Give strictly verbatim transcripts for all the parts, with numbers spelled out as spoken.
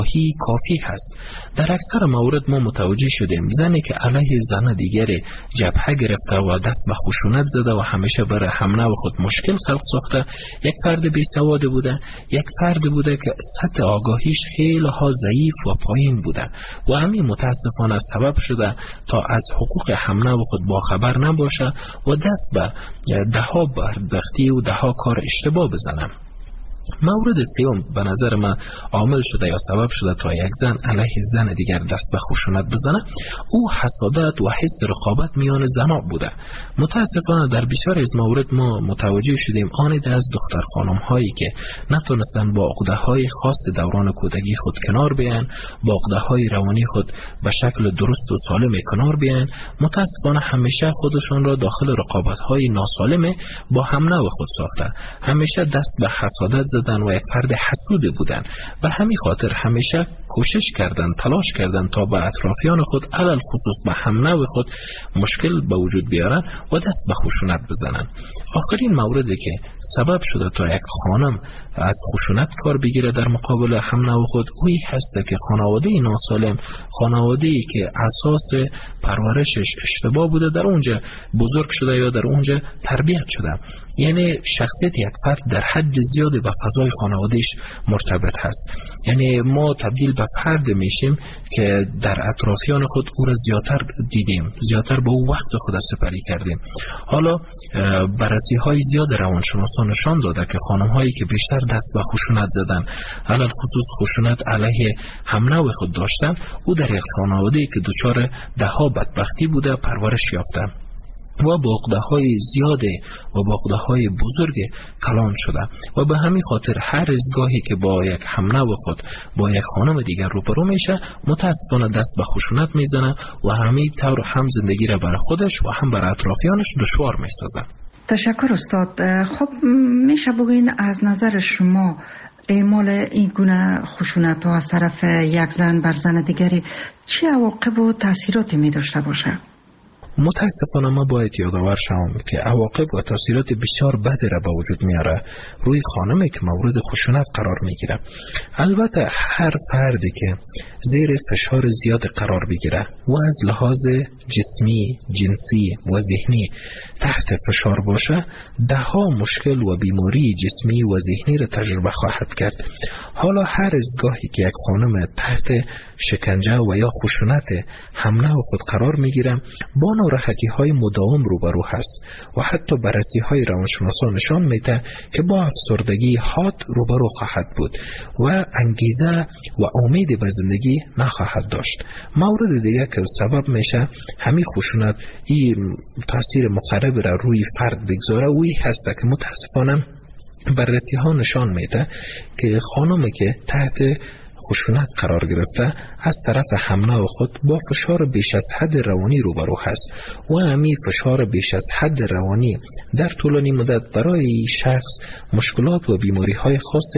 هی کافی هست. در اکثر موارد ما متوجه شدیم زنی که علیه زن دیگری جبهه گرفته و دست به خشونت زده و همیشه برای حمله و خود مشکل خلق ساخته، یک فرد بی سواد بوده، یک فرد بوده که سطح آگاهیش خیلی ها ضعیف و پایین بوده و همین متاسفانه سبب شده تا از حقوق حمله و خود باخبر نباشه و دست به ده ها بدبختی و ده ها کار اشتباه بزنه. مورد سوم به نظر من عامل شده یا سبب شده تا یک زن علیه زن دیگر دست به خشونت بزنه، او حسادت و حس رقابت میان زنها بوده. متاسفانه در بسیار از موارد ما متوجه شدیم آنید از دختر خانم هایی که نتونستن با عقده های خاص دوران کودکی خود کنار بیان، با عقده های روانی خود به شکل درست و سالم کنار بیان، متاسفانه همیشه خودشون را داخل رقابت های ناسالم با حمله و خود ساخته، همیشه دست به حسادت زدن و یک فرد حسود بودن و همین خاطر همیشه کوشش کردن، تلاش کردن تا به اطرافیان خود علل خصوص به حمله و خود مشکل به وجود بیارن و دست به خشونت بزنن. آخرین موردی که سبب شده تا یک خانم از خشونت کار بگیره در مقابل حمله و خود اوی هست که خانواده ناسالم، خانواده ای که اساس پرورشش اشتباه بوده در اونجا بزرگ شده یا در اونجا تربیت شده. یعنی شخصیت یک فرد در حد زیادی به فضای خانوادهش مرتبط هست. یعنی ما تبدیل به فرد میشیم که در اطرافیان خود او را زیادتر دیدیم، زیادتر به او وقت خود سپری کردیم. حالا بررسی های زیاد روانشناسان نشان داده که خانم هایی که بیشتر دست به خشونت زدن، علل خصوص خشونت علیه حمله و خود داشتن، او در یک خانواده که دچار ده ها بدبختی بوده پرورش یافته و با عقده‌های زیاده و با عقده‌های بزرگ کلان شده و به همین خاطر هر از گاهی که با یک حمله و خود با یک خانم دیگر روبرو میشه متاسفانه دست به خشونت میزنه و همین طور هم زندگی را برای خودش و هم برای اطرافیانش دشوار میسازه. تشکر استاد. خب میشه بگوین از نظر شما اعمال این گونه خشونت ها از طرف یک زن بر زن دیگری چه عواقب و تاثیراتی می داشته باشه؟ متاسفانه ما باید یادآور شوم که عواقب و تاثیرات بسیار بدی را به وجود میاره روی خانمی که مورد خشونت قرار میگیره. البته هر فردی که زیر فشار زیاد قرار بگیره و از لحاظ جسمی، جنسی و ذهنی تحت فشار باشه، ده ها مشکل و بیماری جسمی و ذهنی را تجربه خواهد کرد. حالا هر از گاهی که یک خانم تحت شکنجه و یا خشونت حمله و خود قرار میگیره با ناراحتی های مداوم روبرو هست و حتی بررسی های روانشناسان نشان میده که با افسردگی حاد روبرو خواهد بود و انگیزه و امید به زندگی نخواهد داشت. مورد دیگه که سبب میشه همین خشونت این تاثیر مخرب را روی فرد بگذاره وی هست که متاسفانه بررسی ها نشان میده که خانمی که تحت خشونت قرار گرفته از طرف حمله و خود با فشار بیش از حد روانی روبرو هست و همین فشار بیش از حد روانی در طولانی مدت برای شخص مشکلات و بیماری های خاص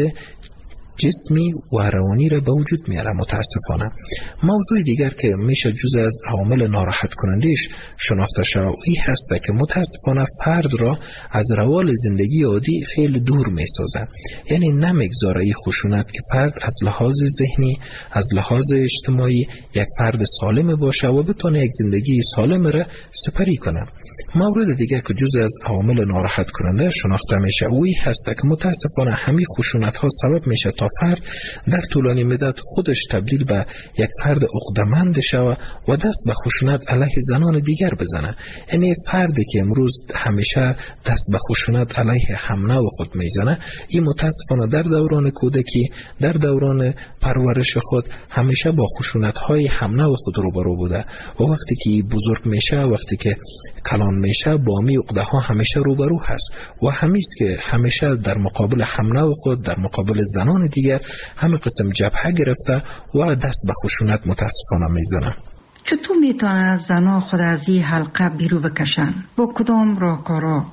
جسمی و روانی را به وجود میاره. متاسفانه موضوع دیگر که میشه جزء از عوامل ناراحت کنندش شناخته شود این هست که متاسفانه فرد را از روال زندگی عادی خیلی دور میسازه. یعنی نمیگذاره این خشونت که فرد از لحاظ ذهنی، از لحاظ اجتماعی یک فرد سالم باشه و بتونه یک زندگی سالم را سپری کنه. مورد دیگه که جزء از عوامل ناراحت کننده شناخته میشه اوی هست که متاسفانه همین خشونت ها سبب میشه تا فرد در طولانی مدت خودش تبدیل به یک فرد عقده‌مند شود و دست به خشونت علیه زنان دیگر بزنه. یعنی فردی که امروز همیشه دست به خشونت علیه حمله و خود میزنه این متاسفانه در دوران کودکی، در دوران پرورش خود همیشه با خشونت های حمله و خود روبرو بوده و وقتی که بزرگ میشه، وقتی که کلان میشه با می عقده ها همیشه روبرو هست و همیست که همیشه در مقابل حمله و خود در مقابل زنان دیگر همه قسم جبهه گرفته و دست به خشونت متاسفانه میزنه. چطور میتونه زنها خود از این حلقه بیرون بکشن؟ با کدام راهکارها؟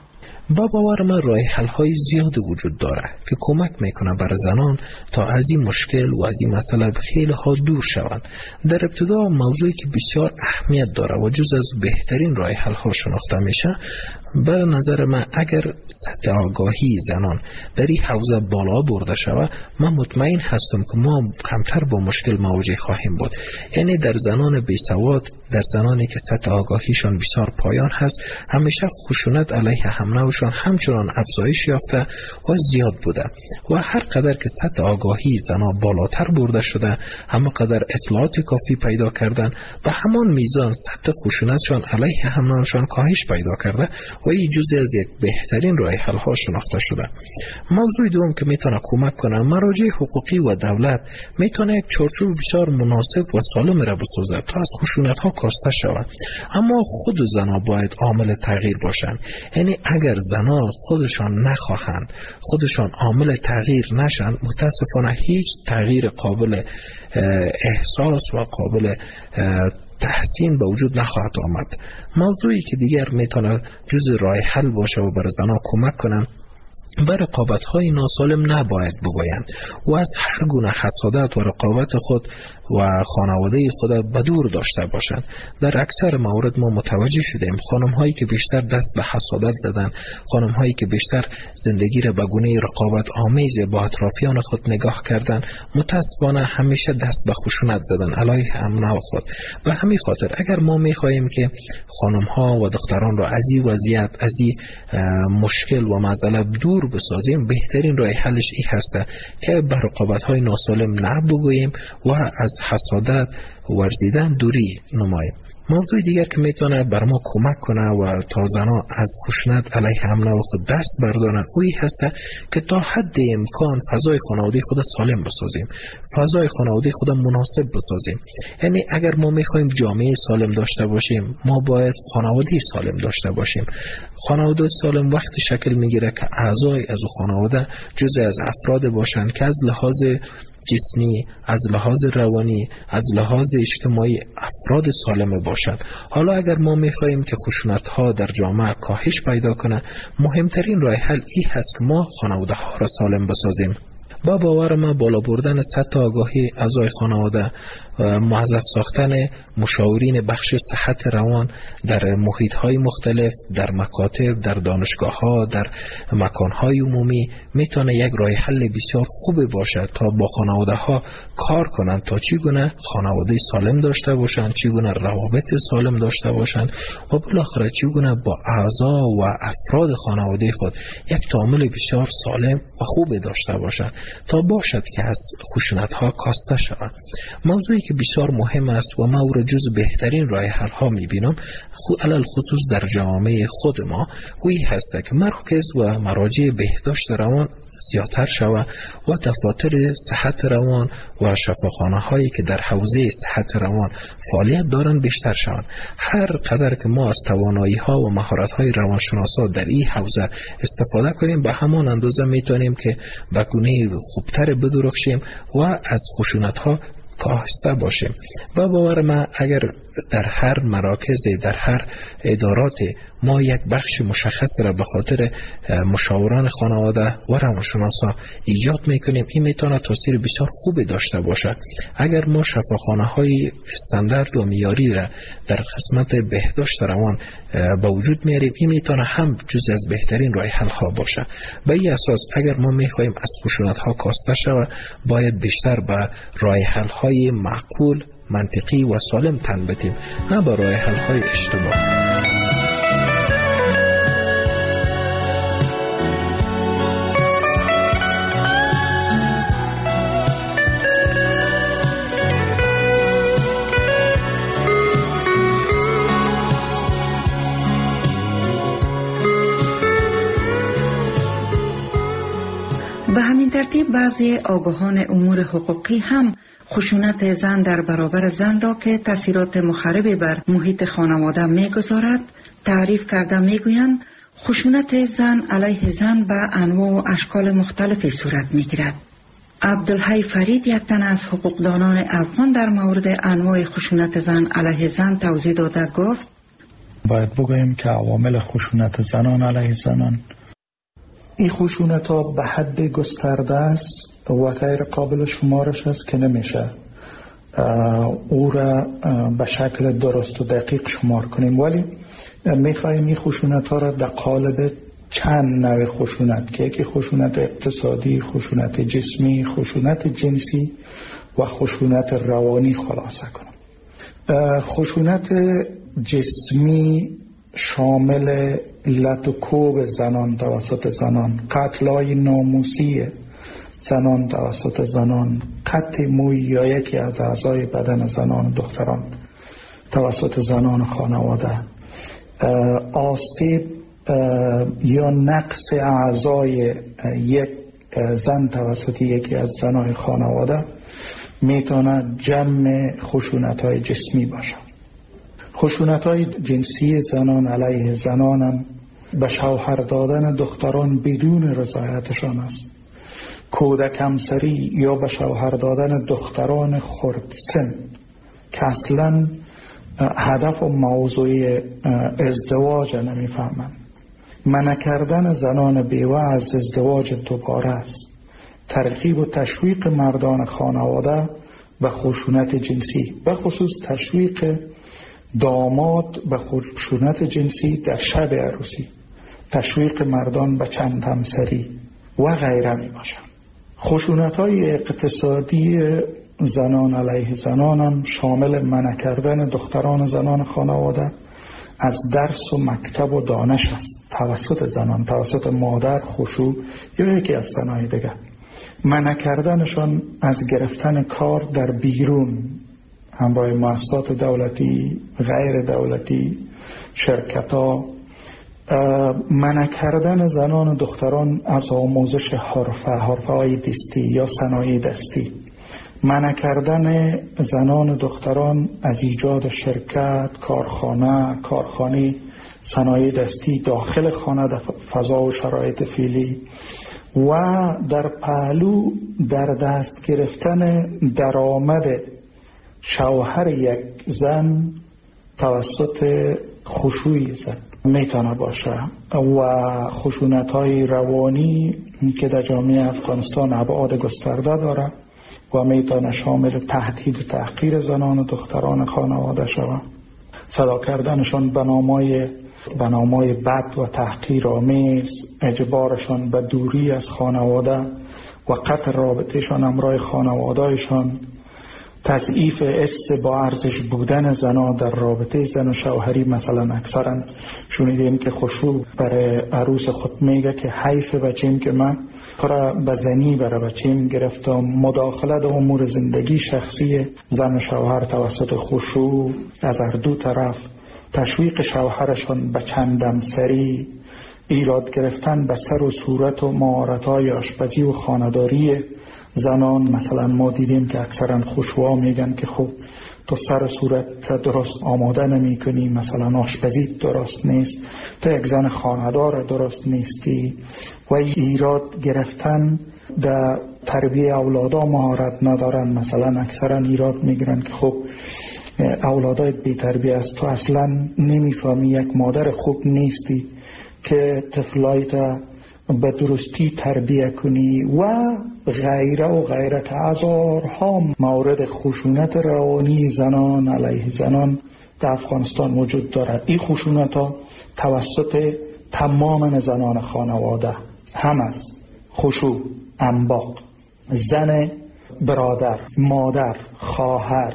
با باور من راه حل های زیاد وجود داره که کمک میکنه بر زنان تا از این مشکل و از این مسئله خیلی ها دور شوند. در ابتدا موضوعی که بسیار اهمیت داره و جز از بهترین راه حل ها شناخته میشه، به نظر من اگر سطح آگاهی زنان در این حوزه بالا برده شود، من مطمئن هستم که ما کمتر با مشکل مواجه خواهیم بود. یعنی در زنان بیسواد، در زنانی که سطح آگاهیشان بسیار پایان هست، همیشه خشونت علیه هم نوعشان همچنان افزایش یافته و زیاد بوده و هر قدر که سطح آگاهی زنان بالاتر برده شده، همه قدر اطلاعات کافی پیدا کردن و همان میزان سطح خشونتشان علیه هم نوعشان کاهش پیدا کرده و این جزئی از یک بهترین راه حل ها شناخته شده. موضوع دوم که میتونه کمک کنه، مراجع حقوقی و دولت میتونه یک چارچوب بسیار مناسب و سالم را بسازد تا از خشونت ها کاسته شود. اما خود زنها باید عامل تغییر باشند. یعنی اگر زنها خودشان نخواهند، خودشان عامل تغییر نشن، متاسفانه هیچ تغییر قابل احساس و قابل تحسین به وجود نخواهد آمد. موضوعی که دیگر میتونه جز راه حل باشه و بر زنها کمک کنه، بر رقابت های ناسالم نباید بگویند و از هر گونه حسادت و رقابت خود و خانواده خود بدور داشته باشند. در اکثر موارد ما متوجه شدیم خانم هایی که بیشتر دست به حسادت زدن، خانم هایی که بیشتر زندگی را به گونه رقابت آمیز با اطرافیان خود نگاه کردن، متاسفانه همیشه دست به خشونت زدن علیه هم خود. به همین خاطر اگر ما میخواهیم که خانم ها و دختران را از این وضعیت، از این مشکل و معضله دور بسازیم، بهترین راه حلش این هسته که به رقابت های ناسالم نبگوییم و از حسادت ورزیدن دوری نماییم. موضوع دیگر که میتونه بر ما کمک کنه و تا زنها از خشونت علیه هم نوع خود دست بردارن، اوی هسته که تا حد امکان فضای خانواده خود سالم بسازیم، فضای خانواده خود مناسب بسازیم. یعنی اگر ما میخوایم جامعه سالم داشته باشیم، ما باید خانواده سالم داشته باشیم. خانواده سالم وقتی شکل میگیره که اعضای از خانواده جزء از افراد باشن که از لحاظ جسمی، از لحاظ روانی، از لحاظ اجتماعی افراد سالم باشند. حالا اگر ما میخواهیم که خشونت ها در جامعه کاهش پیدا کنه، مهمترین راه حل این هست که ما خانواده ها را سالم بسازیم. با باور ما بالا بردن سطح آگاهی اعضای خانواده، موظف ساختن مشاورین بخش صحت روان در محیط های مختلف، در مکاتب، در دانشگاه ها، در مکان های عمومی میتونه یک راه حل بسیار خوب باشه تا با خانواده ها کار کنند تا چگونه خانواده سالم داشته باشند، چگونه روابط سالم داشته باشند و بالاخره چگونه با اعضا و افراد خانواده خود یک تعامل بسیار سالم و خوب داشته باشند تا باشد که از خشونت ها کاسته شود. موضوعی که بسیار مهم است و ما او را جز بهترین راه حل ها میبینم، علل خصوص در جامعه خود ما، اوی هست که مرکز و مراجع بهداشت روان زیادتر شود و دفاتر صحت روان و شفاخانه هایی که در حوزه صحت روان فعالیت دارند بیشتر شوند. هر قدر که ما از توانایی ها و مهارت های روانشناسا در این حوزه استفاده کنیم، به همان اندازه میتونیم که به گونه خوبتر بدرخشیم و از خشونت ها کاهسته باشیم. و باور من اگر در هر مراکز، در هر ادارات ما یک بخش مشخص را به خاطر مشاوران خانواده و روانشناسا ایجاد میکنیم، این میتونه تاثیر بسیار خوبی داشته باشد. اگر ما شفاخانه های استاندارد و معیاری را در قسمت بهداشت روان به وجود میاریم، این میتونه هم جز از بهترین راه حل ها باشه. به این اساس اگر ما میخواهیم از خشونت ها کاسته شود، باید بیشتر به راه حل های معقول، منطقی و سالم تن بدیم، نه به راه حل های اشتباه. به همین ترتیب بعضی آگاهان امور حقوقی هم خشونت زن در برابر زن را که تاثیرات مخربی بر محیط خانواده می‌گذارد تعریف کرده می‌گویند خشونت زن علیه زن به انواع و اشکال مختلفی صورت می‌گیرد. عبدالحی فرید، یک تن از حقوقدانان افغان، در مورد انواع خشونت زن علیه زن توضیح داده گفت: باید بگوییم که عوامل خشونت زنان علیه زنان این خشونت ها به حد گسترده است و غیر قابل شمارش است که نمیشه او را به شکل درست و دقیق شمار کنیم، ولی میخواییم این خشونت ها را در قالب چند نوع خشونت که یکی خشونت اقتصادی، خشونت جسمی، خشونت جنسی و خشونت روانی خلاصه کنم. خشونت جسمی شامل لط و کوب زنان توسط زنان، قتل‌های ناموسی زنان توسط زنان، قطع موی یا یکی از اعضای بدن زنان و دختران توسط زنان خانواده، آسیب یا نقص اعضای یک زن توسط یکی از زنان خانواده میتونه جمع خشونت‌های جسمی باشه. خشونت‌های جنسی زنان علیه زنان هم به شوهر دادن دختران بدون رضایتشان است، کودک همسری یا به شوهر دادن دختران خردسن که اصلا هدف و موضوع ازدواج نمیفهمند، منع کردن زنان بیوه از ازدواج دوباره است، ترغیب و تشویق مردان خانواده به خشونت جنسی، به خصوص تشویق داماد به خشونت جنسی در شب عروسی، تشویق مردان به چند همسری و غیره می باشند. خشونت‌های اقتصادی زنان علیه زنان هم شامل منع کردن دختران زنان خانواده از درس و مکتب و دانش است توسط زنان، توسط مادر، خشوع یا یکی از زنای دیگر، منع کردنشان از گرفتن کار در بیرون همراه مؤسسات دولتی، غیر دولتی، شرکت‌ها، منع کردن زنان و دختران از آموزش حرفه حرفه‌های دستی یا صنایع دستی، منع کردن زنان و دختران از ایجاد شرکت، کارخانه، کارخانه صنایع دستی داخل خانه در فضا و شرایط فعلی و در پهلو در دست گرفتن درآمد شوهر یک زن توسط خشوع زن میتونه باشه و خشونت‌های روانی که در جامعه افغانستان ابعاد گسترده داره و میتونه شامل تهدید و تحقیر زنان و دختران خانواده شود، صدا کردنشان به نامای به نامای بد و تحقیرآمیز، اجبارشان به دوری از خانواده و قطع رابطهشان همراه خانوادهشان، تضعیف حس با ارزش بودن زنا در رابطه زن و شوهری. مثلا اکثرا شنیدیم که خشوع برای عروس خود میگه که حیف بچیم که من پرا به زنی برای بچیم گرفتم، مداخله در امور زندگی شخصی زن و شوهر توسط خشوع از هر دو طرف، تشویق شوهرشان به چندم سری، ایراد گرفتن به سر و صورت و مهارت‌های آشپزی و خانه‌داری زنان. مثلا ما دیدیم که اکثرا خشوع میگن که خب تو سر صورت درست آماده نمی کنی، مثلا آشپزی درست نیست، تو یک زن خانه‌دار درست نیستی، و ایراد گرفتن در تربیه اولادا مهارت ندارن. مثلا اکثرا ایراد میگیرن که خب اولادایت بی تربیه است، تو اصلا نمیفهمی، یک مادر خوب نیستی که طفلایت به درستی تربیه کنی و غیره و غیره که هزارها مورد خشونت روانی زنان علیه زنان در افغانستان وجود دارد. این خشونت ها توسط تمام زنان خانواده هم است، خشوع، انباق، زن برادر، مادر، خواهر،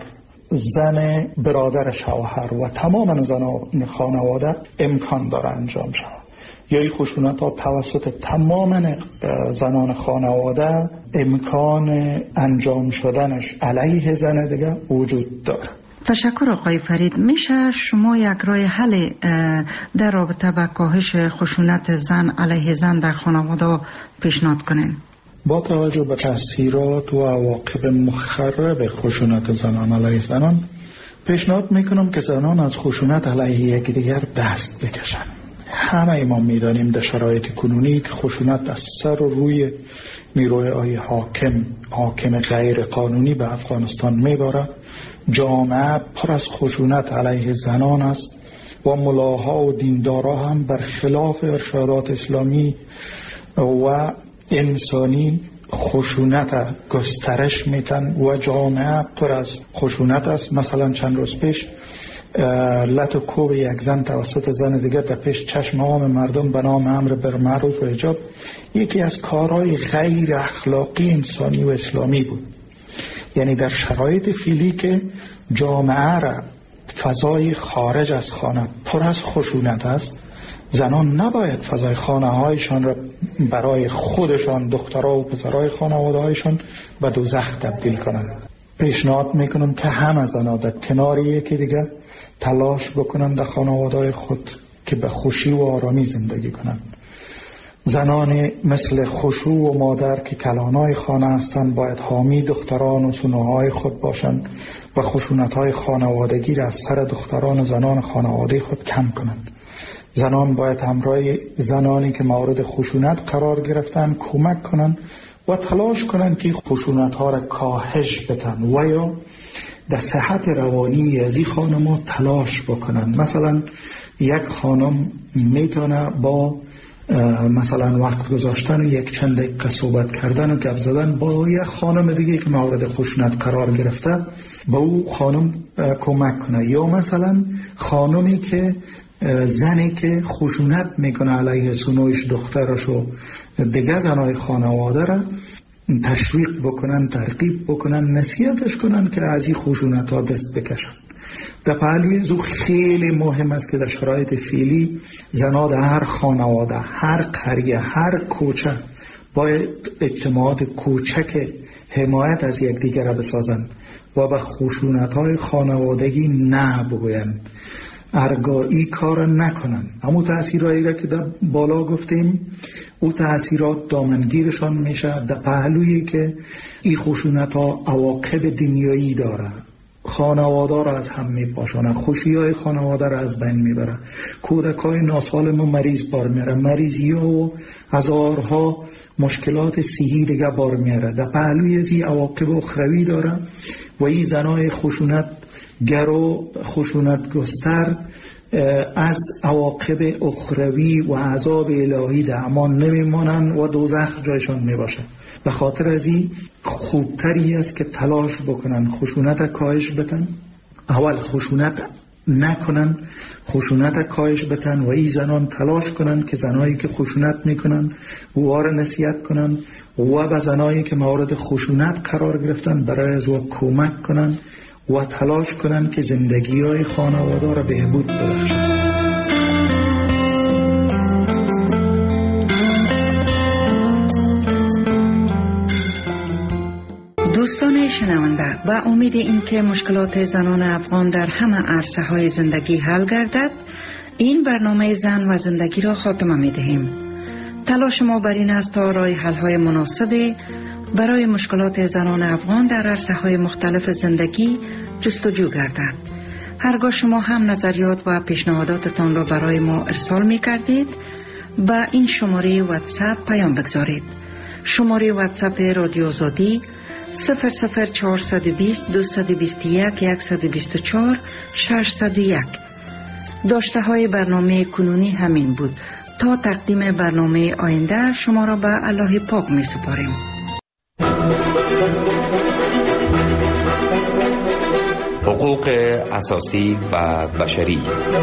زن برادر شوهر و تمام زنان خانواده امکان داره انجام شود. یا این خشونت ها توسط تمام زنان خانواده امکان انجام شدنش علیه زن دیگه وجود داره. تشکر آقای فرید. میشه شما یک راه حل در رابطه با کاهش خشونت زن علیه زن در خانواده پیشنهاد کنین؟ با توجه به تاثیرات و عواقب مخرب خشونت زنان علیه زنان پیشنهاد میکنم که زنان از خشونت علیه یکدیگر دست بکشن. همه ما میدانیم در شرایط کنونی که خشونت از سر و روی نیروهای حاکم حاکم غیر قانونی به افغانستان میباره. جامعه پر از خشونت علیه زنان است و ملاها و دیندارا هم برخلاف ارشادات اسلامی و انسانی خشونت گسترش میتن و جامعه پر از خشونت است. مثلا چند روز پیش لط و کوب یک زن توسط زن دیگر در پیش چشم عام مردم به نام امر بالمعروف و حجاب یکی از کارهای غیر اخلاقی انسانی و اسلامی بود. یعنی در شرایط فعلی که جامعه را فضای خارج از خانه پر از خشونت است، زنان نباید فضای خانه هایشان را برای خودشان، دخترها و پسرهای خانواده هایشان به دوزخ تبدیل کنند. پیشنهاد میکنم که همه زنان در کنار یکی دیگر تلاش بکنند در خانواده های خود که به خوشی و آرامی زندگی کنند. زنان مثل خشوع و مادر که کلانای خانه هستند باید حامی دختران و سنوهای خود باشند و خشونت‌های خانوادگی را از سر دختران و زنان خانواده خود کم کنند. زنان باید همراه زنانی که مورد خشونت قرار گرفتن کمک کنند و تلاش کنند که خشونت‌ها را کاهش بدن و یا در صحت روانی از این خانم‌ها تلاش بکنند. مثلا یک خانم میتونه با مثلا وقت گذاشتن و یک چند دقیقه صحبت کردن و گپ زدن با یک خانم دیگه که مورد خشونت قرار گرفته با او خانم کمک کنه، یا مثلا خانمی که زنی که خشونت میکنه علیه سنویش دخترش و دیگه زنای خانواده را تشویق بکنن، ترغیب بکنن، نصیحتش کنن که از این خشونت ها دست بکشن. در پهلوی زو خیلی مهم است که در شرایط فعلی زنها در هر خانواده، هر قریه، هر کوچه باید اجتماعات کوچک حمایت از یکدیگر را بسازند و به خشونت های خانوادگی نه بگویند، ارگایی کار نکنن. همون تأثیرهایی را که در بالا گفتیم او تأثیرات دامنگیرشان میشه در پهلویی که این خشونت ها عواقب دنیایی داره، خانواده را از هم میپاشانه، خوشی های خانواده را از بین میبره، کودک های ناسالم و مریض بار میره، مریضی ها و هزارها مشکلات صحی دیگه بار میره. در پهلوی از این عواقب اخروی داره و این زنای خشونت گر و خشونت گستر از عواقب اخروی و عذاب الهی در امان نمیمانن و دوزخ جایشان میباشه. به خاطر از این خوبتری است که تلاش بکنن خشونت کاهش بتن، اول خشونت نکنن، خشونت کاهش بتن و این زنان تلاش کنن که زنایی که خشونت میکنن وار نصیحت کنن و به زنایی که مورد خشونت قرار گرفتن برای از او کمک کنن و تلاش کنن که زندگی های خانواده را بهبود ببخشن. دوستان شنونده، با امید اینکه مشکلات زنان افغان در همه عرصه های زندگی حل گردد، این برنامه زن و زندگی را خاتمه می دهیم. تلاش ما بر این است تا راه حل های مناسب برای مشکلات زنان افغان در عرصه های مختلف زندگی جستجو گردد. هرگاه شما هم نظریات و پیشنهاداتتان را برای ما ارسال می کردید، با این شماره واتساپ پیام بگذارید. شماره واتساپ رادیو آزادی صفر صفر چهارصد و بیست دویست و بیست و یک صد و بیست و چهار ششصد و یک. داشته های برنامه کنونی همین بود. تا تقدیم برنامه آینده شما را به الله پاک می سپاریم. حقوق اساسی و بشری.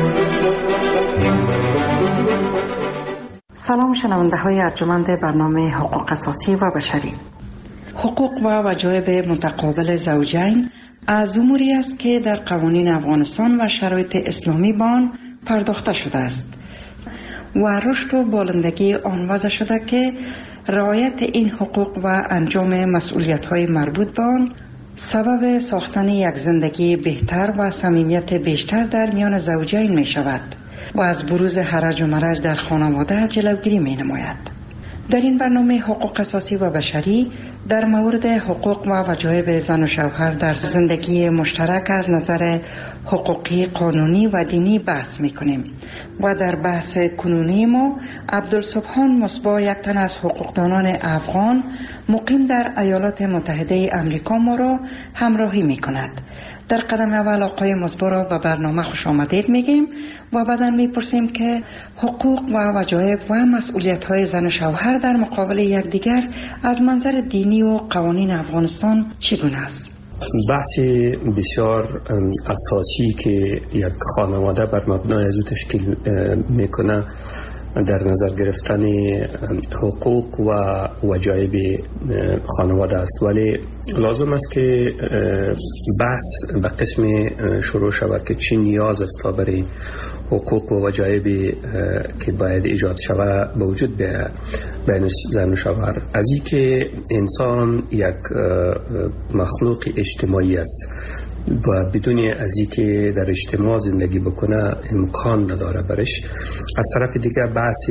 سلام شنونده های ارجمند برنامه حقوق اساسی و بشری. حقوق و وجایب متقابل زوجین از اموری است که در قوانین افغانستان و شرایط اسلامی به آن پرداخته شده است و رشد و بالندگی آن وضع شده که رعایت این حقوق و انجام مسئولیت‌های مربوط به آن سبب ساختن یک زندگی بهتر و صمیمیت بیشتر در میان زوجین می شود و از بروز هرج و مرج در خانواده جلوگیری می نماید. در این برنامه حقوق اساسی و بشری در مورد حقوق و وجایب زن و شوهر در زندگی مشترک از نظر حقوقی، قانونی و دینی بحث میکنیم و در بحث کنونی ما عبدالسبحان مصباح، یک تن از حقوقدانان افغان مقیم در ایالات متحده امریکا، ما را همراهی میکند. در قدم اول آقای مصباح را به برنامه خوش آمدید میگیم و بعدا میپرسیم که حقوق و وجایب و مسئولیت های زن و شوهر در مقابل یکدیگر از منظر دینی و قوانین افغانستان چگونه است؟ بحث بسیار اساسی که یک خانواده بر مبنای از او تشکیل میکنه در نظر گرفتن حقوق و وجایب خانواده است، ولی لازم است که بحث به قسم شروع شود که چی نیاز است تا برای حقوق و وجایب که باید ایجاد شود به وجود بین زن و شوهر. از این که انسان یک مخلوق اجتماعی است و بدون از اینکه در اجتماع زندگی بکنه امکان نداره برش. از طرف دیگر بحث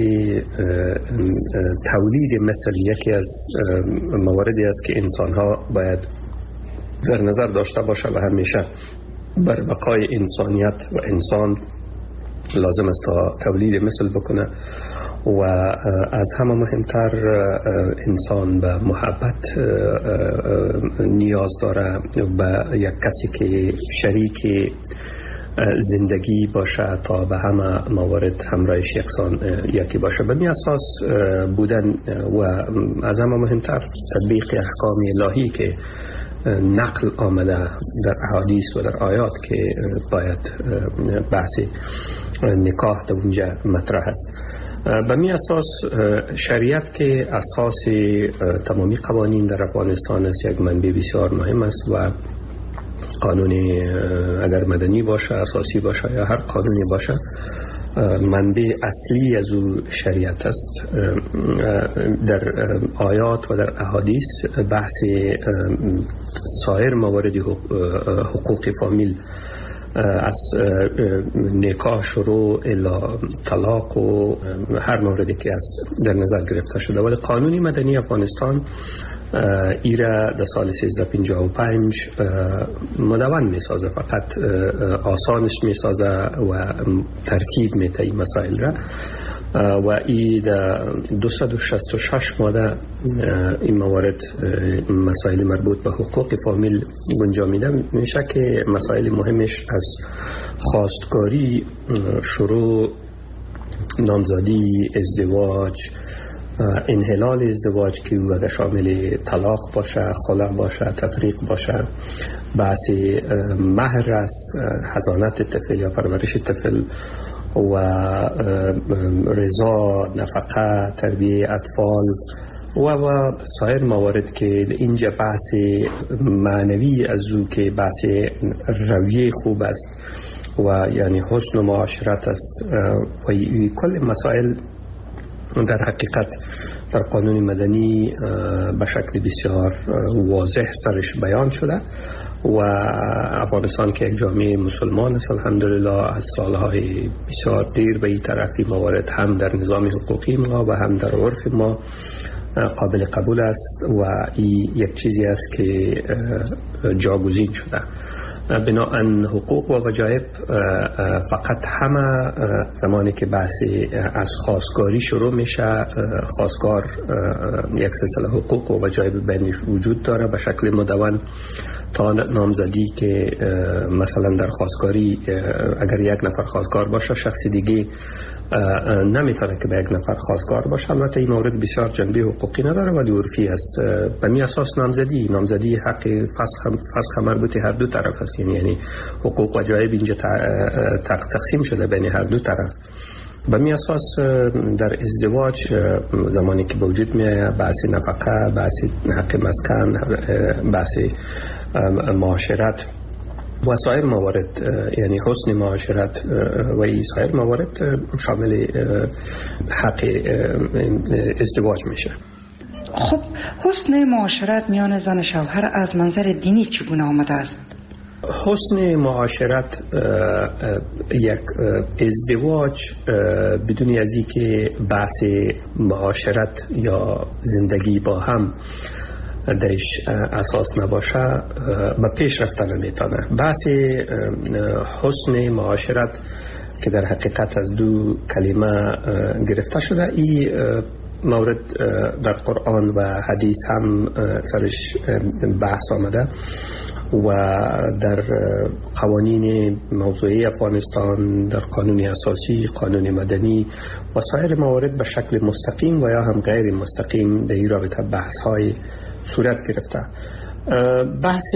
تولید مثل یکی از مواردی است که انسان ها باید در نظر داشته باشه و همیشه بر بقای انسانیت و انسان لازم است تا تولید مثل بکنه و از همه مهمتر انسان به محبت نیاز داره به یک کسی که شریک زندگی باشه تا به همه موارد همراهش یکسان یکی باشه. به می اساس بودن و از همه مهمتر تطبیق احکام الهی که نقل آمده در احادیث و در آیات که باید بحث نکاح در اونجا مطرح است. به می اساس شریعت که اساس تمامی قوانین در افغانستان است یک منبع بسیار مهم است و قانون اگر مدنی باشه، اساسی باشه یا هر قانونی باشه، منبع اصلی از او شریعت است. در آیات و در احادیث بحث سایر موارد حقوق فامیل از نکاح شروع الا طلاق و هر موردی که از در نظر گرفته شده، ولی قانون مدنی افغانستان ایره در سال سیزده پنجاه و پنج مدون می سازه، فقط آسانش می سازه و ترتیب می ته مسائل را و ای در دویست و شصت و شش ماده این موارد مسائل مربوط به حقوق فامیل گنجا میده. میشه که مسائل مهمش از خواستگاری شروع، نامزدی، ازدواج، انحلال ازدواج که او شامل طلاق باشه، خلع باشه، تفریق باشه، بحث مهر است، حضانت طفل یا پرورش طفل و رضا، نفقه، تربیه اطفال و و سایر موارد که اینجا بحث معنوی از او که بحث رویه خوب است و یعنی حسن و معاشرت است و کل مسائل در حقیقت در قانون مدنی به شکل بسیار واضح سرش بیان شده و افغانستان که یک جامعه مسلمان است الحمدلله از سالهای بسیار دیر به این طرفی موارد هم در نظام حقوقی ما و هم در عرف ما قابل قبول است و این یک چیزی است که جاگزین شده. بنابراین حقوق و وجایب فقط همه زمانی که بحث از خواستگاری شروع میشه، خواستگار یک سلسله حقوق و وجایب بینش وجود داره به شکل مدون تا نامزدی که مثلا در خواستگاری اگر یک نفر خواستگار باشه شخص دیگه نمیتونه که به یک نفر خواستگار باشه. البته این مورد بسیار جنبه حقوقی نداره و عرفی است. به می اساس نامزدی نامزدی حق فسخ فسخ مربوط هر دو طرف است، یعنی یعنی حقوق و وجایب اینجا تقسیم شده بین هر دو طرف. به می اساس در ازدواج زمانی که به وجود میاد بحث نفقه، بحث حق مسکن، بحث معاشرت و سایر موارد یعنی حسن معاشرت و این سایر موارد شامل حق ازدواج میشه. خب حسن معاشرت میان زن و شوهر از منظر دینی چگونه آمده است؟ حسن معاشرت یک ازدواج بدون از اینکه بحث معاشرت یا زندگی با هم دیش اساس نباشه به پیش رفتن نمیتونه. بحث حسن معاشرت که در حقیقت از دو کلمه گرفته شده، این مورد در قرآن و حدیث هم سرش بحث آمده و در قوانین موضوعی افغانستان، در قانون اساسی، قانون مدنی و سایر موارد به شکل مستقیم و یا هم غیر مستقیم در این رابطه بحث های صورت گرفته. بحث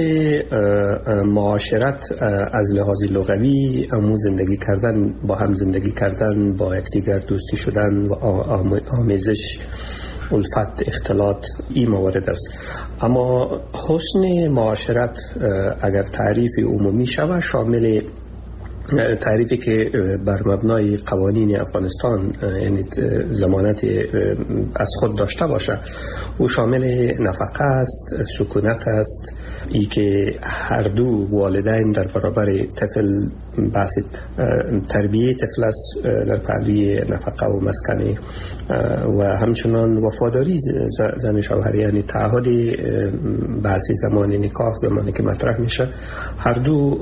معاشرت از لحاظ لغوی امو زندگی کردن، با هم زندگی کردن، با یکدیگر دوستی شدن و آمیزش، الفت، اختلاط، این موارد است. اما حسن معاشرت اگر تعریف عمومی شود، شامل تعریفی که بر مبنای قوانین افغانستان یعنی ضمانت از خود داشته باشه، او شامل نفقه است، سکونت است، ای که هر دو والدین در برابر طفل بحث تربیه طفل است در پهلوی نفقه و مسکن و همچنان وفاداری زن شوهر، یعنی تعهد بحث زمان نکاح، زمانی که مطرح میشه، هر دو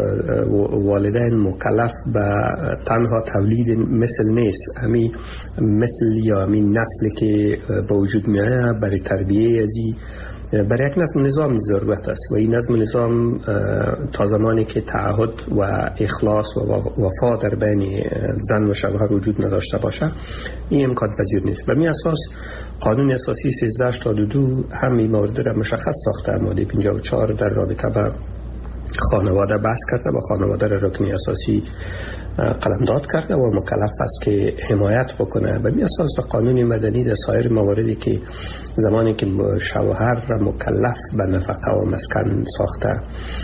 والدین مکلف به تنها تولید مثل نیست، همین مثل یا همین نسلی که با وجود میایه برای تربیه ازی برای یک نظم نظام ضرورت است و این نظم نظام تا زمانی که تعهد و اخلاص و وفا در بین زن و شوهر وجود نداشته باشه، این امکان پذیر نیست. به می اساس قانون اساسی سیزده هشتاد و دو همین مورد را مشخص ساخته. ماده پنجاه و چهار در رابطه با خانواده بحث کرده، با خانواده را رکن اساسی قلمداد کرده و مکلف است که حمایت بکنه. به اساس قانون مدنی در سایر مواردی که زمانی که شوهر را مکلف به نفقه و مسکن ساخته،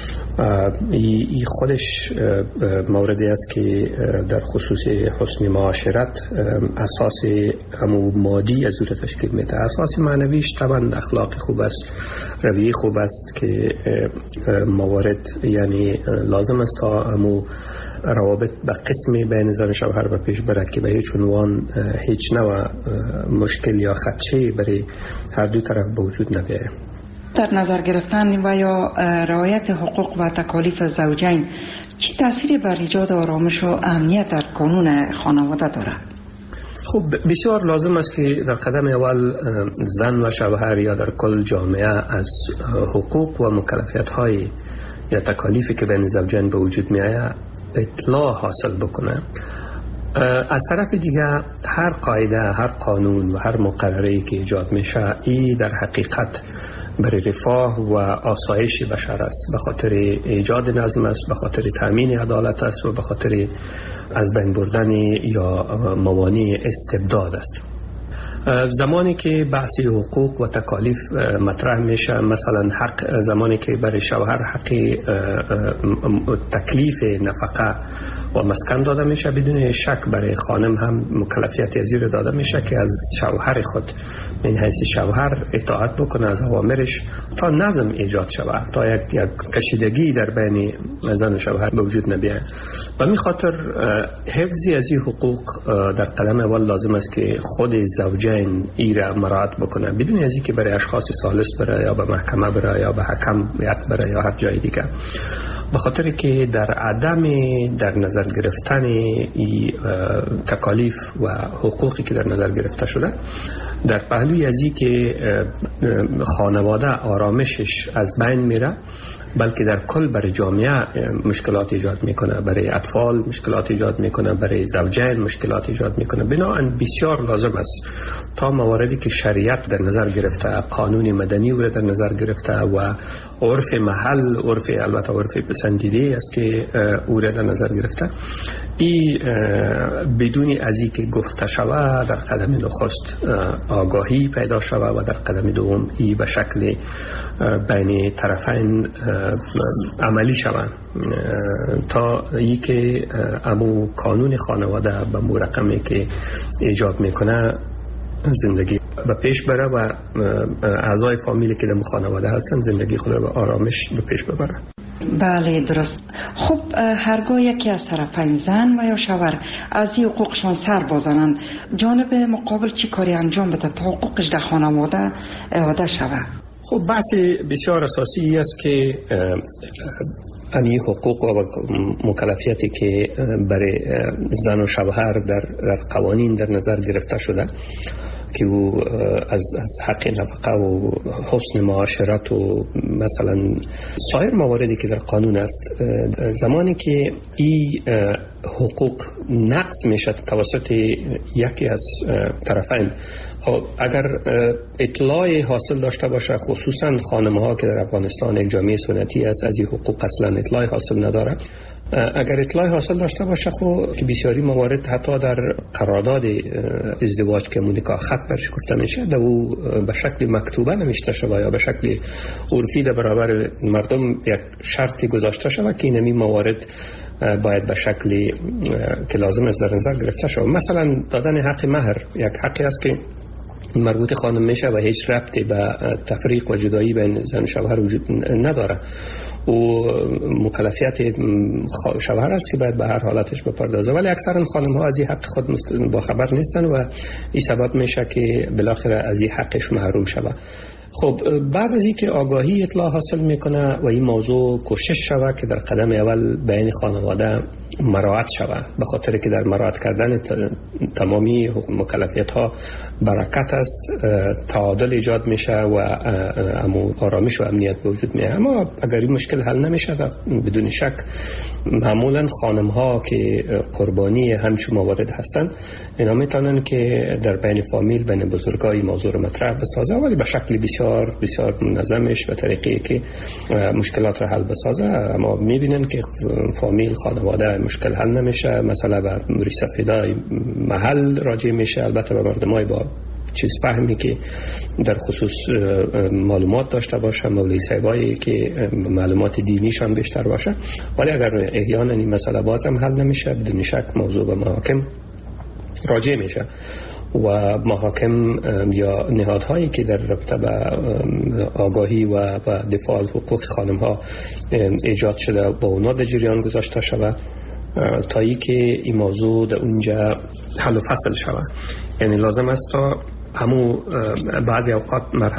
این خودش موردی است که در خصوص حسن معاشرت اساس همو مادی از او تشکیل میده. اساس معنویش طبعا اخلاق خوب است، رویه خوب است که موارد یعنی لازم است تا همو روابط به قسم بین زن و شوهر به پیش برد که به هیچ عنوان هیچ نوع مشکل یا خدشه برای هر دو طرف به وجود نبیاید. در نظر گرفتن و یا رعایت حقوق و تکالیف زوجین چه تأثیری بر ایجاد آرامش و امنیت در قانون خانواده دارد؟ خب بسیار لازم است که در قدم اول زن و شوهر یا در کل جامعه از حقوق و مکلفیت های یا تکالیفی که بین زوجین به وجود می آید اطلاع حاصل بکنه. از طرف دیگه هر قاعده، هر قانون و هر مقرری که ایجاد میشه، این در حقیقت برای رفاه و آسایش بشر است، به خاطر ایجاد نظم است، به خاطر تامین عدالت است و به خاطر از بین بردن یا موانع استبداد است. زمانی که بحث حقوق و تکالیف مطرح میشه، مثلا حق زمانی که برای شوهر حق تکلیف نفقه و مسکن داده میشه، بدون شک برای خانم هم مکلفیت ازیر داده میشه که از شوهر خود من حیث شوهر اطاعت بکنه از اوامرش تا نظم ایجاد شود، تا یک, یک کشیدگی در بین زن و شوهر به وجود نبیاید. و می خاطر حفظی از این حقوق در قدم اول لازم است که خود زوجین ای را مراعات بکنه، بدون از اینکه برای اشخاص ثالث بره یا به محکمه بره یا به حکم بره یا هر جای دیگه، به خاطر که در عدم در نظر گرفتن ای تکالیف و حقوقی که در نظر گرفته شده، در پهلوی از این که خانواده آرامشش از بین میره، بلکه در کل برای جامعه مشکلات ایجاد میکنه، برای اطفال مشکلات ایجاد میکنه، برای زوجین مشکلات ایجاد میکنه. بنابراین بسیار لازم است تا مواردی که شریعت در نظر گرفته، قانون مدنی او در نظر گرفته و عرف محل، عرف البته عرف پسندیده است که او در نظر گرفته، این بدون از این که گفته شود در قدم نخست آگاهی پیدا شود و در قدم دوم این به شکل بین طرفین عملی شود تا ای که امو قانون خانواده به مو رقمی که ایجاد میکنه زندگی به پیش بره و اعضای فامیلی که در خانواده هستن زندگی خود رو به آرامش به پیش ببره. بله درست. خب هرگاه یکی از طرفین زن و یا شوهر از این حقوقشان سر بازنن، جانب مقابل چی کاری انجام بده تا حقوقش در خانواده اعاده شود؟ خب بحث بسیار اساسی است که امی حقوق و مکلفیتی که برای زن و شوهر در, در قوانین در نظر گرفته شده که او از, از حق نفقه و حسن معاشرت و مثلا سایر مواردی که در قانون است، زمانی که این حقوق نقض میشه توسط یکی از طرفین، خب اگر اطلاع حاصل داشته باشه، خصوصا خانم ها که در افغانستان یک جامعه سنتی است، از این حقوق اصلا اطلاع حاصل نداره، اگر اطلاع حاصل داشته باشه، خب که بسیاری موارد حتی در قرارداد ازدواج که نکاح خط برش گفته میشه، در او به شکل مکتوبه نوشته شده یا به شکل عرفی در برابر مردم یک شرطی گذاشته شده که این موارد باید به شکلی که لازم است در نظر گرفته شود. مثلا دادن حق مهر یک حقی است که مربوط خانم میشه و هیچ ربطی به تفریق و جدایی بین زن و شوهر وجود نداره و مکلفیت شوهر است که باید به هر حالتش بپردازه، ولی اکثرا خانم ها از این حق خود با خبر نیستن و این سبب میشه که بالاخره از این حقش محروم شود. خب بعد از اینکه آگاهی اطلاع حاصل میکنه و این موضوع کوشش شود که در قدم اول بین خانواده مراعات شود، به خاطر که در مراعات کردن تمامی مکلفیت ها برکت است، تعادل ایجاد میشه و آرامش و امنیت به وجود میاد. اما اگر این مشکل حل نمیشه، بدون شک معمولا خانم ها که قربانی همچون موارد هستند، اینا میتونن که در بین فامیل، بین بزرگای موضوع رو مطرح بسازه، ولی به شکل بسیار بسیار منظمش به طریقی که مشکلات رو حل بسازه. اما میبینن که فامیل، خانواده مشکل حل نمیشه، مثلا به ریسفیدای محل راجع میشه، البته به مردمای با چیز فهمی که در خصوص معلومات داشته باشه، مولوی صاحبایی که معلومات دینیشان بیشتر باشه، ولی اگر احیانا این مسئله بازم حل نمیشه، بدون شک موضوع به محاکم راجع میشه و محاکم یا نهادهایی که در رابطه به آگاهی و دفاع از حقوق خانم ها ایجاد شده با اونا در جریان گذاشته شود تا ای که این موضوع در اونجا حل و فصل شود. یعنی لازم است تا همو بعضی اوقات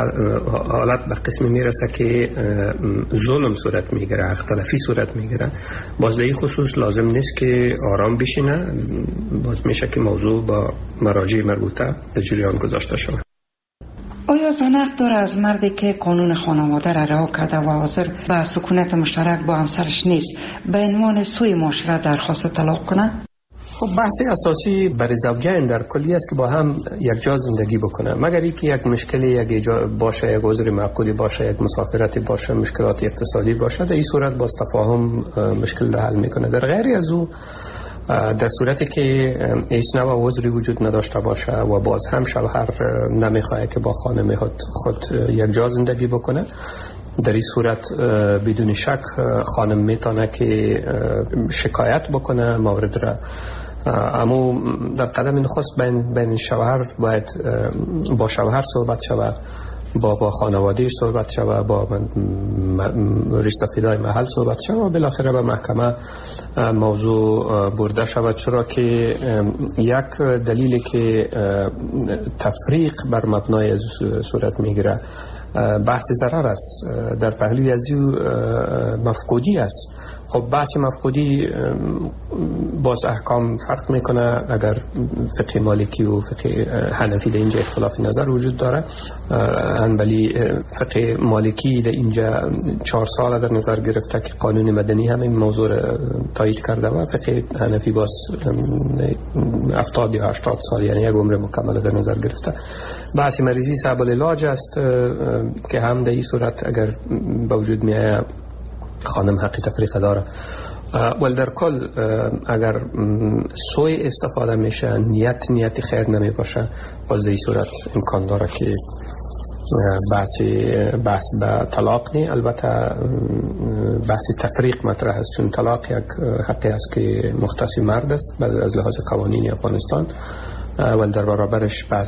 حالت به قسم میرسه که ظلم صورت میگیره، حق تلفی صورت میگیره، باز در این خصوص لازم نیست که آرام بشینه، باز میشه که موضوع با مراجع مربوطه در جریان گذاشته شود. آیا زن حق داره از مردی که قانون خانواده را رها کرده و حاضر به سکونت مشترک با همسرش نیست به عنوان سوی معاشرت درخواست طلاق کنه؟ خب بحث اساسی برای زوجین در کلی است که با هم یک جا زندگی بکنه، مگر اینکه یک مشکلی یک باشه، یک عذر معقولی باشه، یک مسافرتی باشه، مشکلات اقتصادی باشه، در این صورت باز تفاهم مشکل را حل میکنه. در غیر از او، در صورتی که هیچ نوع عذری وجود نداشته باشه و باز هم شوهر نمیخواد که با خانم خود, خود یک جا زندگی بکنه، در این صورت بدون شک خانم میتونه که شکایت بکنه مورد را. اما در قدم نخست بین بین شوهر باید با شوهر صحبت شود، با با خانوادهش صحبت شود، با ریسفیدای محل صحبت شود و بالاخره به محکمه موضوع برده شود، چرا که یک دلیلی که تفریق بر مبنای صورت میگیره بحث ضرر است، در پهلوی از او مفقودی است. خب بحث مفقودی باز احکام فرق میکنه، اگر فقه مالکی و فقه حنفی در اینجا اختلاف نظر وجود داره، ولی فقه مالکی در اینجا چهار سال در نظر گرفته که قانون مدنی هم این موضوع تایید کرده و فقه حنفی باز هفتاد یا هشتاد سال، یعنی یک عمر مکمل در نظر گرفته. بحث مریضی صعب العلاج است که هم در این صورت اگر با وجود میاد خانم حقی تفریق داره، ولی در کل اگر سوی استفاده میشه، نیت نیت خیر نمی باشه، باز در این صورت امکان داره که بحث بحث به طلاق نی. البته بحث تفریق مطرح است، چون طلاق یک حقی است که مختص مرد است از لحاظ قوانین افغانستان، ولی در برابرش بحث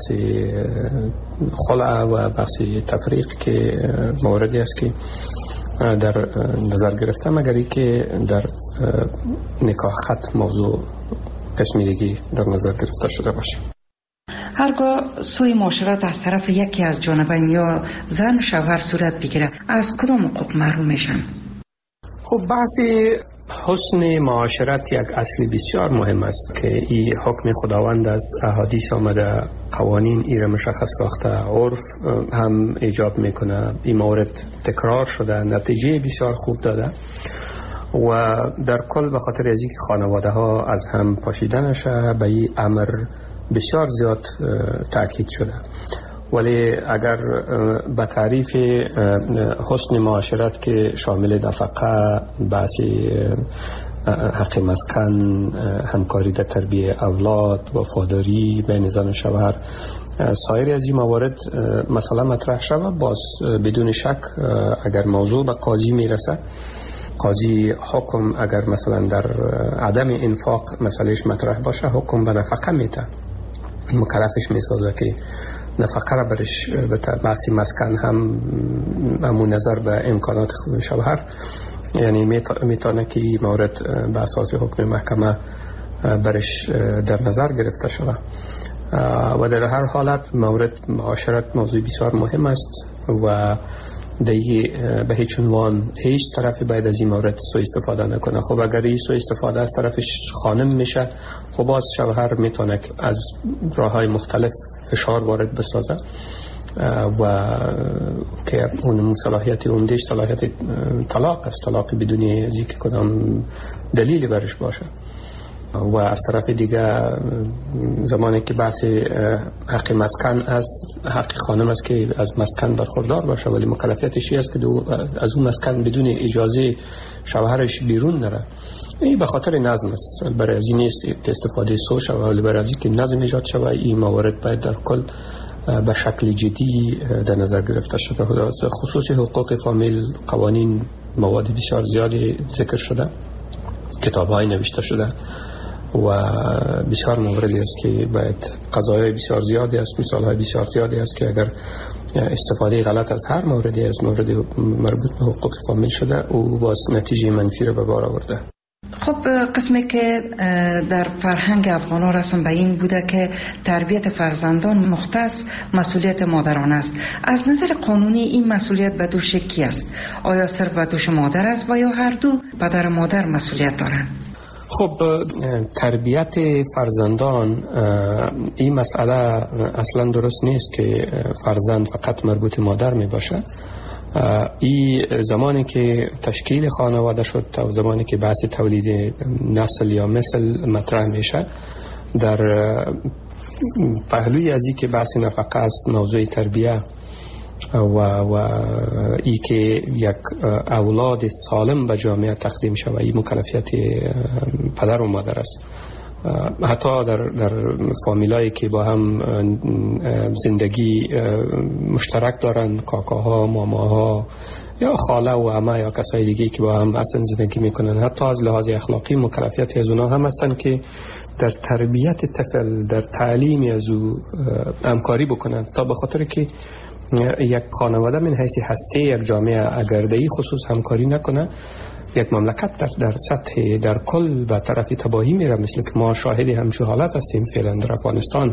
خلع و بحث تفریق که موردی است که در نظر گرفته، مگری که در نکاح خط موضوع قسمیدگی در نظر گرفته شده باشه. هرگاه سوی معاشرت از طرف یکی از جانبین یا زن شوهر صورت بگیره از کدام حقوق محروم میشن؟ خب بحث حسن معاشرت یک اصل بسیار مهم است که این حکم خداوند از احادیث آمده، قوانین ایره مشخص ساخته، عرف هم ایجاب میکنه. این مورد تکرار شده، نتیجه بسیار خوب داده و در کل به خاطر از اینکه خانواده ها از هم پاشیدنشه به این امر بسیار زیاد تاکید شده. ولی اگر به تعریف حسن معاشرت که شامل نفقه، بحثی حق مسکن، همکاری در تربیت اولاد، وفاداری بین زن و شوهر، سایر از این موارد مثلا مطرح شود، باز بدون شک اگر موضوع به قاضی میرسه، قاضی حکم اگر مثلا در عدم انفاق مسئلهش مطرح باشه، حکم به نفقه میده، مکلفش میسازه که نفقه را برش به بحثی مسکن هم همون نظر به امکانات شوهر، یعنی میتونه که مورد به اساس حکم محکمه برش در نظر گرفته شود. و در هر حالت مورد معاشرت موضوع بسیار مهم است و دیگه به هیچ عنوان هیچ طرفی باید از این مورد سوء استفاده نکنه. خب اگر این سوء استفاده از طرفش خانم میشه، خب باز شوهر میتونه از راههای مختلف فشار وارد بسازه و که اون صلاحیت اوندهش صلاحیت طلاق است، طلاق بدون از اینکه کدام دلیلی برش باشه. و از طرف دیگه زمانی که بحث حق مسکن از حق خانم است که از مسکن برخوردار باشه، ولی مکلفیتش است که از اون مسکن بدون اجازه شوهرش بیرون نره. این به خاطر نظم است، برای از این نیست استفاده سو شود، ولی برای از این که نظم ایجاد شود این موارد باید در کل به شکل جدی در نظر گرفته شده. خصوصی حقوق فامیل، قوانین، مواد بسیار زیادی ذکر شده، کتاب‌های نوشته شده و بسیار موردی است که باید قضایای بسیار زیادی است، مثال‌های بسیار زیادی است که اگر استفاده غلط از هر موردی از مورد مربوط به حقوق فامیل شده او باز نتیجه منفی را به بار آورده. خب قسمی که در فرهنگ افغان‌ها رسم به این بوده که تربیت فرزندان مختص مسئولیت مادران است. از نظر قانونی این مسئولیت به دوش کی است؟ آیا صرف به دوش مادر است و یا هر دو پدر و مادر مسئولیت دارند؟ خب تربیت فرزندان این مسئله اصلا درست نیست که فرزند فقط مربوط مادر می باشه. این زمانی که تشکیل خانواده شد و زمانی که بحث تولید نسل یا مثل مطرح میشه، در پهلوی از این که بحث نفقه است، موضوع تربیه و و ای که یک اولاد سالم به جامعه تقدیم شود، این مکلفیت پدر و مادر است. حتی در در فامیلایی که با هم زندگی مشترک دارن، کاکاها، ماماها یا خاله و عمه یا کسای دیگه که با هم اصلا زندگی میکنن، حتی از لحاظ اخلاقی مکلفیت از اونها هم هستن که در تربیت طفل، در تعلیم از او همکاری بکنن، تا به خاطر که یک خانواده من حیث هسته یک جامعه اگر در این خصوص همکاری نکنه، یک مملکت در در سطح در کل به طرف تباهی میره، مثل که ما شاهدی همچو حالت هستیم فعلا در افغانستان.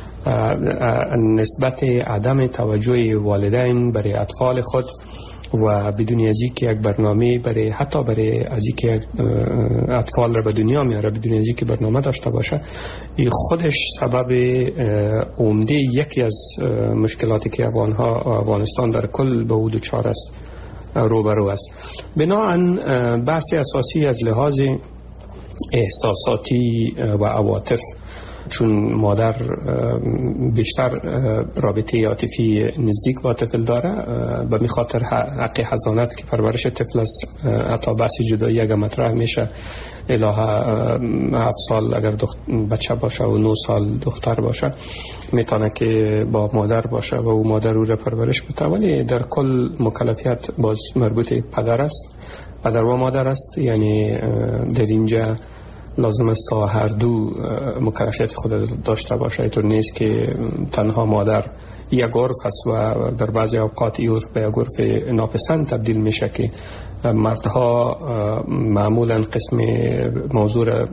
نسبت عدم توجه والدین برای اطفال خود و بدون از اینکه یک برنامه برای حتی برای از اینکه اطفال را به دنیا میاره، بدون از اینکه برنامه داشته باشه، این خودش سبب عمده یکی از مشکلاتی که افغانها افغانستان در کل به او دچار است روبرو است. بنابراین بحث اساسی از لحاظ احساساتی و عواطف، چون مادر بیشتر رابطه عاطفی نزدیک با طفل داره، به می خاطر حق حضانت که پرورش طفل است، حتی بحث جدایی اگر مطرح میشه الهه هفت سال اگر بچه باشه و نه سال دختر باشه میتونه که با مادر باشه و او مادر او را پرورش بده، ولی در کل مکلفیت باز مربوط پدر است، پدر و مادر است. یعنی در اینجا لازم است تا هر دو مکلفیت خود داشته باشه. اینطور نیست که تنها مادر یک عرف است و در بعضی اوقات این عرف به یک عرف ناپسند تبدیل میشه که مردها معمولا قسم موضوع را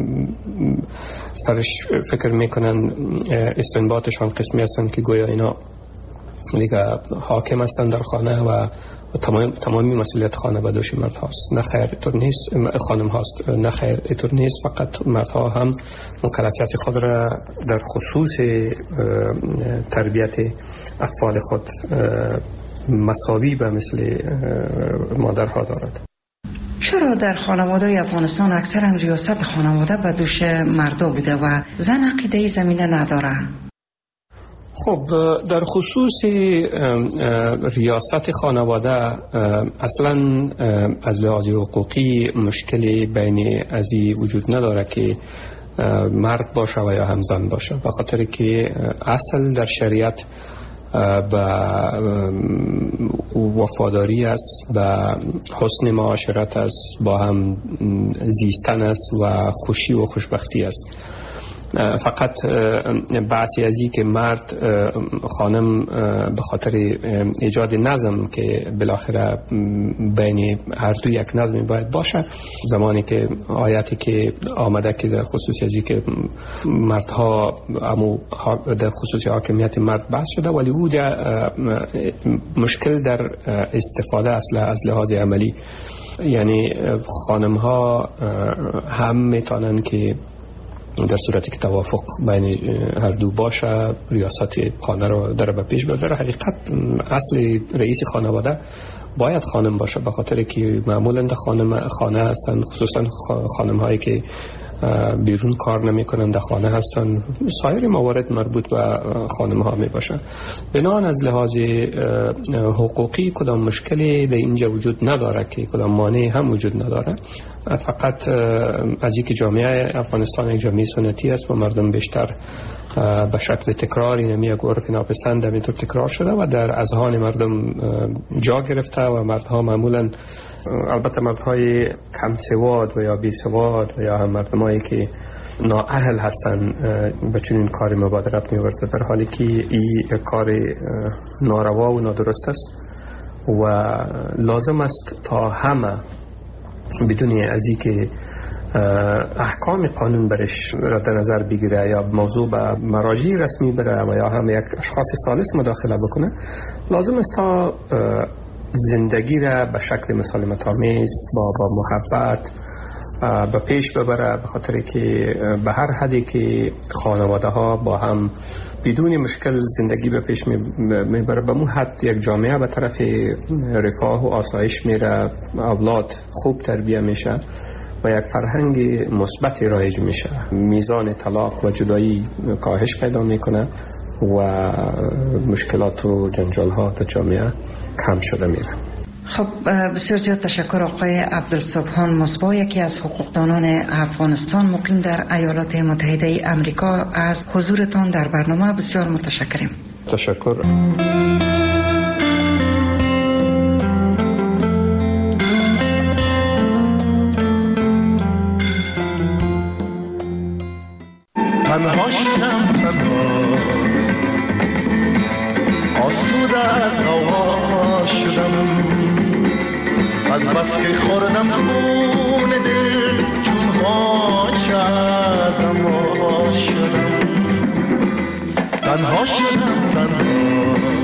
سرش فکر میکنن، استنباطشان قسمی هستند که گویا اینا دیگه حاکم هستند در خانه و تمام تمامی مسئولیت خانه به دوش مرد هاست. نه خیر، اینطور نیست. خانم هاست. نه خیر، اینطور نیست. فقط مردها هم مکلفیت خود را در خصوص تربیت اطفال خود مساوی به مثل مادرها دارد. چرا در خانواده افغانستان اکثرا ریاست خانواده به دوش مردا بوده و زن عقیده زمینه نداره؟ خب در خصوص ریاست خانواده اصلا از لحاظ حقوقی مشکلی بین ازی وجود نداره که مرد باشه و یا هم زن باشه، به خاطر که اصل در شریعت به وفاداری است، به حسن معاشرت است، با هم زیستن است و خوشی و خوشبختی است. فقط بحثی از این که مرد خانم به خاطر ایجاد نظم که بالاخره بین هر دو یک نظمی باید باشه، زمانی که آیاتی که آمده که در خصوص از این که مردها امو در خصوص حاکمیت مرد بحث شده، ولی او مشکل در استفاده است از لحاظ عملی. یعنی خانم ها هم میتونن که در صورتی که توافق بین هر دو باشه ریاست خانه رو در به پیش ببره. حقیقت اصل رئیس خانواده باید خانم باشه، به خاطر که معمولا در خانم خانه هستند، خصوصا خانم هایی که بیرون کار نمی کنند در خانه هستند. سایر موارد مربوط به خانم ها می باشه. بنابراین از لحاظ حقوقی کدام مشکلی در اینجا وجود نداره که کدام مانعی هم وجود نداره. فقط از اینکه جامعه افغانستان یک جامعه سنتی است و مردم بیشتر به شکل تکراری نمی یک عرف ناپسند همینطور تکرار شده و در اذهان مردم جا گرفته و مردها معمولا، البته مردهای کم سواد و یا بی سواد و یا هم مردمایی که نااهل هستن به چنین کاری مبادرت می‌ورزه، در حالی که این یک کار ناروا و نادرست است و لازم است تا همه بدون از این که احکام قانون برش را در نظر بگیره یا موضوع به مراجع رسمی بره و یا هم یک اشخاص ثالث مداخله بکنه، لازم است تا زندگی را به شکل مسالمت آمیز با با محبت به پیش ببره، به خاطر که به هر حدی که خانواده ها با هم بدون مشکل زندگی به پیش میبره، به مو حد یک جامعه به طرف رفاه و آسایش میره، اولاد خوب تربیه میشه و یک فرهنگ مثبت رایج میشه، میزان طلاق و جدایی کاهش پیدا میکنه و مشکلات و جنجال ها در جامعه کم شده میره. خب بسیار زیاد تشکر آقای عبدالسبحان مصباح، یکی از حقوقدانان افغانستان مقیم در ایالات متحده امریکا. از حضورتان در برنامه بسیار متشکریم. تشکر. تنها شدم، تنها آسوده از غوغا شدم، از بس که خوردم خون دل چون غاچه ازم وا شدم. تنها شدم، تنها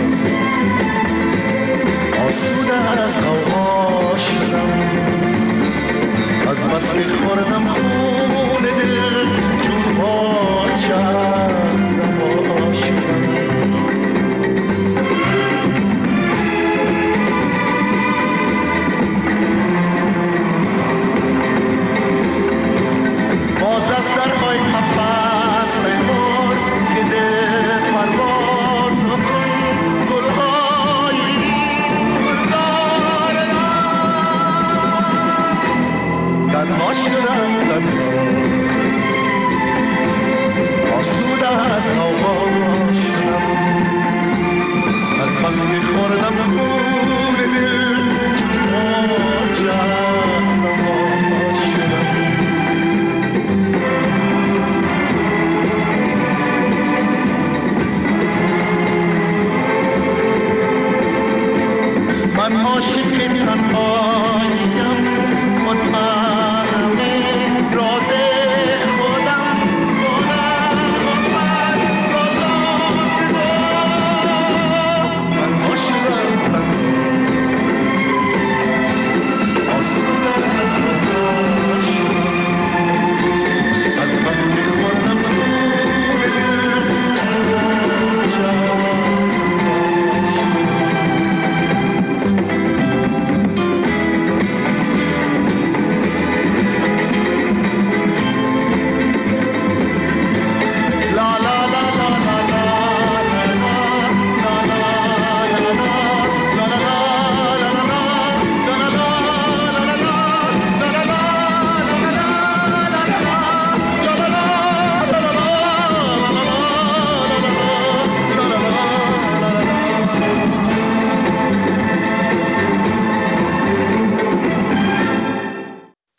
آسوده از غوغا شدم، از بس که خوردم خون دل چون غاچه ازم وا شدم. باز از درهای قفس ببار که دل پرواز کن، گلهای گلزار تنها شدم، تنها آسوده از غوغا شدم، از بس که خوردم خون